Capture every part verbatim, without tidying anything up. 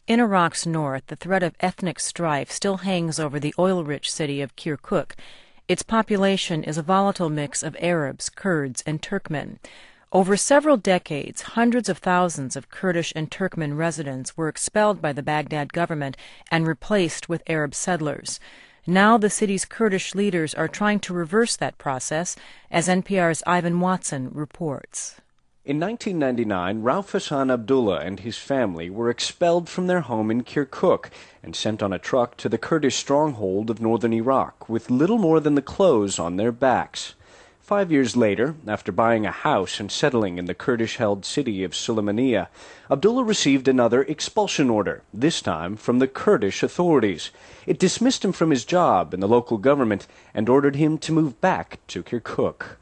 In Iraq's north, the threat of ethnic strife still hangs over the oil-rich city of Kirkuk. Its population is a volatile mix of Arabs, Kurds, and Turkmen. Over several decades, hundreds of thousands of Kurdish and Turkmen residents were expelled by the Baghdad government and replaced with Arab settlers. Now the city's Kurdish leaders are trying to reverse that process, as N P R's Ivan Watson reports. In nineteen ninety-nine, Rauf Hassan Abdullah and his family were expelled from their home in Kirkuk and sent on a truck to the Kurdish stronghold of northern Iraq with little more than the clothes on their backs. Five years later, after buying a house and settling in the Kurdish-held city of Sulaymaniyah, Abdullah received another expulsion order, this time from the Kurdish authorities. It dismissed him from his job in the local government and ordered him to move back to Kirkuk.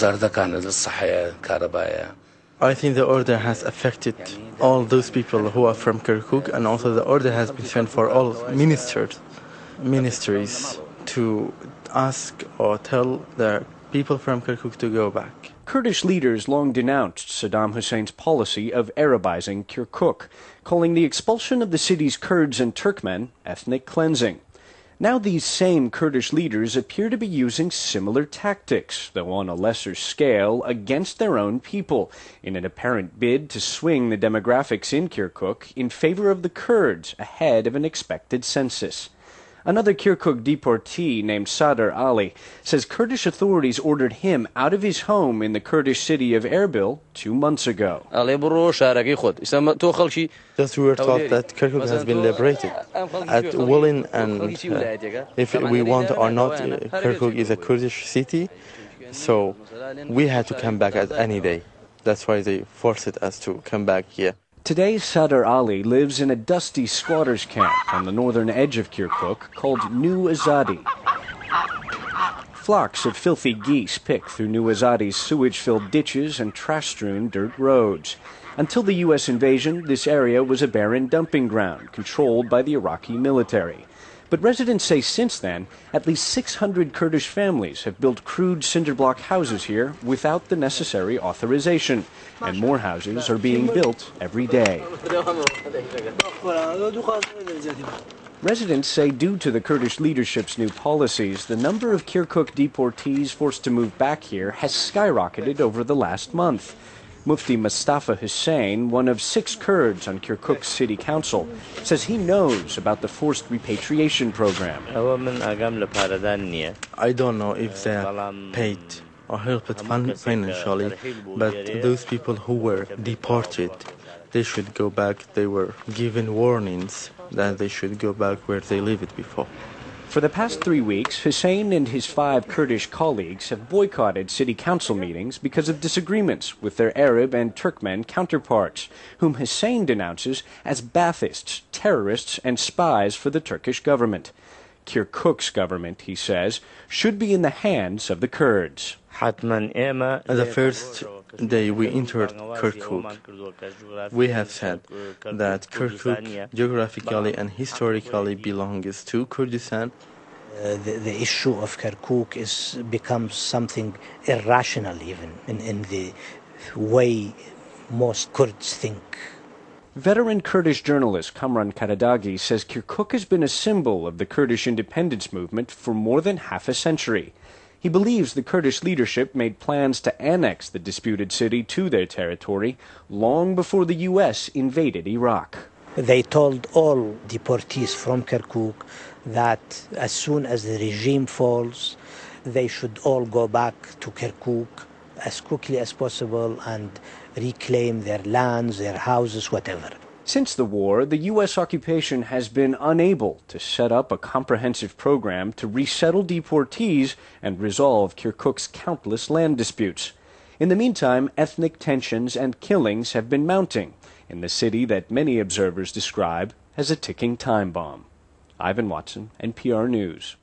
I think the order has affected all those people who are from Kirkuk, and also the order has been sent for all ministers, ministries to ask or tell the people from Kirkuk to go back. Kurdish leaders long denounced Saddam Hussein's policy of Arabizing Kirkuk, calling the expulsion of the city's Kurds and Turkmen ethnic cleansing. Now these same Kurdish leaders appear to be using similar tactics, though on a lesser scale, against their own people, in an apparent bid to swing the demographics in Kirkuk in favor of the Kurds ahead of an expected census. Another Kirkuk deportee named Sadr Ali says Kurdish authorities ordered him out of his home in the Kurdish city of Erbil two months ago. Just we were taught that Kirkuk has been liberated at willing, and uh, if we want or not, uh, Kirkuk is a Kurdish city, so we had to come back at any day. That's why they forced us to come back here. Today, Sadr Ali lives in a dusty squatters' camp on the northern edge of Kirkuk called New Azadi. Flocks of filthy geese pick through New Azadi's sewage-filled ditches and trash-strewn dirt roads. Until the U S invasion, this area was a barren dumping ground controlled by the Iraqi military. But residents say since then, at least six hundred Kurdish families have built crude cinder-block houses here without the necessary authorization, and more houses are being built every day. Residents say due to the Kurdish leadership's new policies, the number of Kirkuk deportees forced to move back here has skyrocketed over the last month. Mufti Mustafa Hussein, one of six Kurds on Kirkuk's city council, says he knows about the forced repatriation program. I don't know if they are paid or helped financially, but those people who were deported, they should go back. They were given warnings that they should go back where they lived before. For the past three weeks, Hussein and his five Kurdish colleagues have boycotted city council meetings because of disagreements with their Arab and Turkmen counterparts, whom Hussein denounces as Baathists, terrorists, and spies for the Turkish government. Kirkuk's government, he says, should be in the hands of the Kurds. The first day we entered Kirkuk, we have said that Kirkuk geographically and historically belongs to Kurdistan. Uh, the, the issue of Kirkuk is becomes something irrational even in, in the way most Kurds think. Veteran Kurdish journalist Kamran Karadagi says Kirkuk has been a symbol of the Kurdish independence movement for more than half a century. He believes the Kurdish leadership made plans to annex the disputed city to their territory long before the U S invaded Iraq. They told all deportees from Kirkuk that as soon as the regime falls, they should all go back to Kirkuk as quickly as possible and reclaim their lands, their houses, whatever. Since the war, the U S occupation has been unable to set up a comprehensive program to resettle deportees and resolve Kirkuk's countless land disputes. In the meantime, ethnic tensions and killings have been mounting in the city that many observers describe as a ticking time bomb. Ivan Watson, N P R News.